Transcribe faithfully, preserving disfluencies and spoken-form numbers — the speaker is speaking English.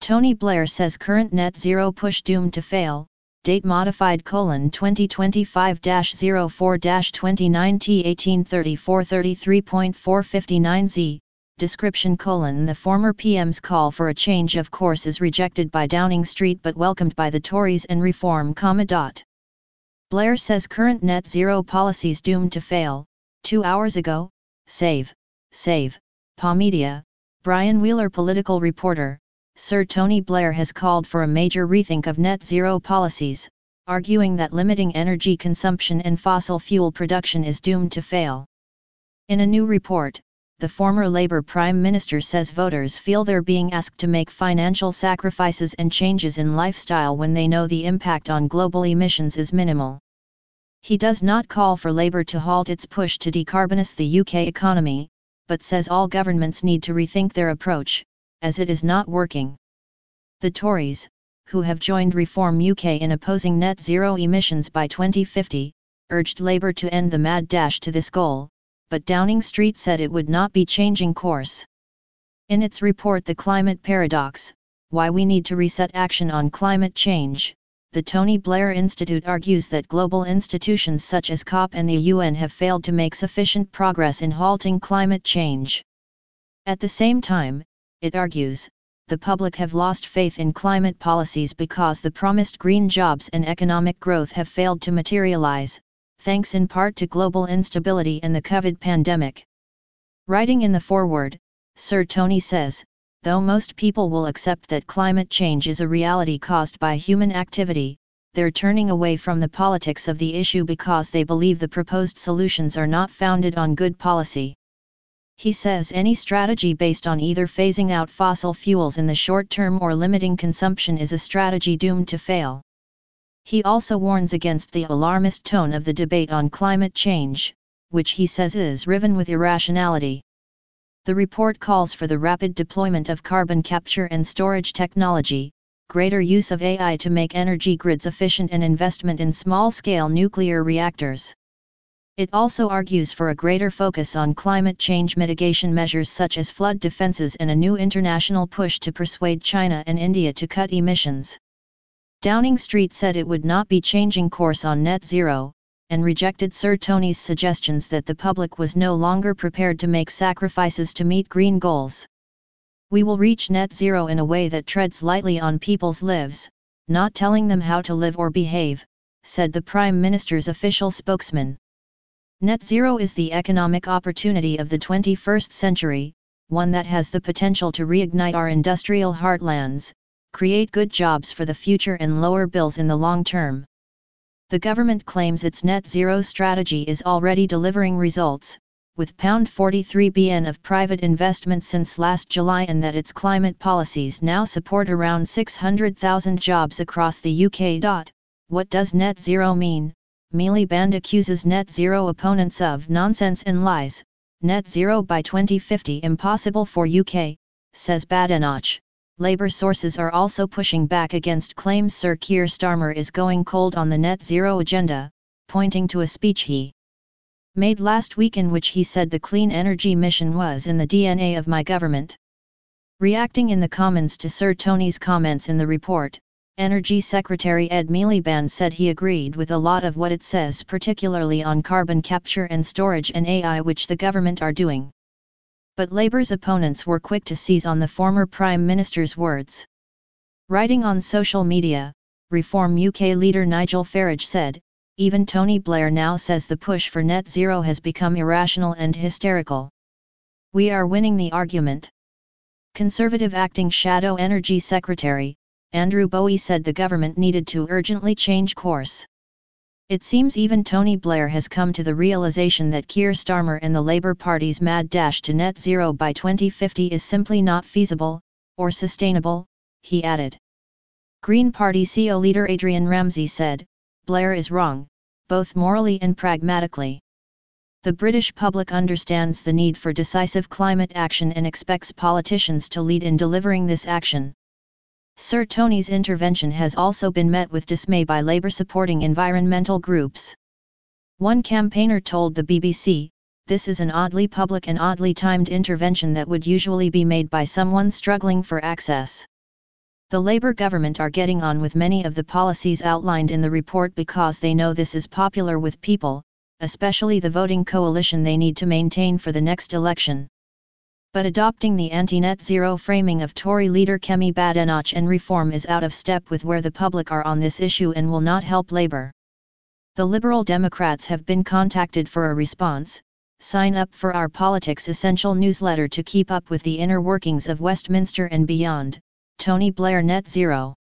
Tony Blair says current net zero push doomed to fail, date modified colon twenty twenty-five dash oh four dash twenty-nine T eighteen thirty-four thirty-three point four fifty-nine Z, description colon the former P M's call for a change of course is rejected by Downing Street but welcomed by the Tories and Reform comma dot. Blair says current net zero policies doomed to fail. Two hours ago, Save, Save, Pa Media, Brian Wheeler political reporter, Sir Tony Blair has called for a major rethink of net zero policies, arguing that limiting energy consumption and fossil fuel production is doomed to fail. In a new report, the former Labour Prime Minister says voters feel they're being asked to make financial sacrifices and changes in lifestyle when they know the impact on global emissions is minimal. He does not call for Labour to halt its push to decarbonise the U K economy, but says all governments need to rethink their approach, as it is not working. The Tories, who have joined Reform U K in opposing net zero emissions by twenty fifty, urged Labour to end the mad dash to this goal, but Downing Street said it would not be changing course. In its report The Climate Paradox, Why We Need to Reset Action on Climate Change, the Tony Blair Institute argues that global institutions such as COP and the U N have failed to make sufficient progress in halting climate change. At the same time, it argues, the public have lost faith in climate policies because the promised green jobs and economic growth have failed to materialize, thanks in part to global instability and the COVID pandemic. Writing in the foreword, Sir Tony says, though most people will accept that climate change is a reality caused by human activity, they're turning away from the politics of the issue because they believe the proposed solutions are not founded on good policy. He says any strategy based on either phasing out fossil fuels in the short term or limiting consumption is a strategy doomed to fail. He also warns against the alarmist tone of the debate on climate change, which he says is riven with irrationality. The report calls for the rapid deployment of carbon capture and storage technology, greater use of A I to make energy grids efficient and investment in small-scale nuclear reactors. It also argues for a greater focus on climate change mitigation measures such as flood defenses and a new international push to persuade China and India to cut emissions. Downing Street said it would not be changing course on net zero, and rejected Sir Tony's suggestions that the public was no longer prepared to make sacrifices to meet green goals. We will reach net zero in a way that treads lightly on people's lives, not telling them how to live or behave, said the Prime Minister's official spokesman. Net zero is the economic opportunity of the twenty-first century, one that has the potential to reignite our industrial heartlands, create good jobs for the future and lower bills in the long term. The government claims its net zero strategy is already delivering results, with forty-three billion pounds of private investment since last July and that its climate policies now support around six hundred thousand jobs across the U K. What does net zero mean? Miliband accuses net zero opponents of nonsense and lies. Net zero by twenty fifty impossible for U K, says Badenoch. Labour sources are also pushing back against claims Sir Keir Starmer is going cold on the net zero agenda, pointing to a speech he made last week in which he said the clean energy mission was in the D N A of my government. Reacting in the Commons to Sir Tony's comments in the report, Energy Secretary Ed Miliband said he agreed with a lot of what it says, particularly on carbon capture and storage and A I, which the government are doing. But Labour's opponents were quick to seize on the former Prime Minister's words. Writing on social media, Reform U K leader Nigel Farage said, even Tony Blair now says the push for net zero has become irrational and hysterical. We are winning the argument. Conservative Acting Shadow Energy Secretary, Andrew Bowie said the government needed to urgently change course. It seems even Tony Blair has come to the realization that Keir Starmer and the Labour Party's mad dash to net zero by twenty fifty is simply not feasible, or sustainable, he added. Green Party C E O leader Adrian Ramsay said, Blair is wrong, both morally and pragmatically. The British public understands the need for decisive climate action and expects politicians to lead in delivering this action. Sir Tony's intervention has also been met with dismay by Labour supporting environmental groups. One campaigner told the B B C, this is an oddly public and oddly timed intervention that would usually be made by someone struggling for access. The Labour government are getting on with many of the policies outlined in the report because they know this is popular with people, especially the voting coalition they need to maintain for the next election. But adopting the anti-net zero framing of Tory leader Kemi Badenoch and reform is out of step with where the public are on this issue and will not help Labour. The Liberal Democrats have been contacted for a response. Sign up for our Politics Essential newsletter to keep up with the inner workings of Westminster and beyond. Tony Blair Net Zero.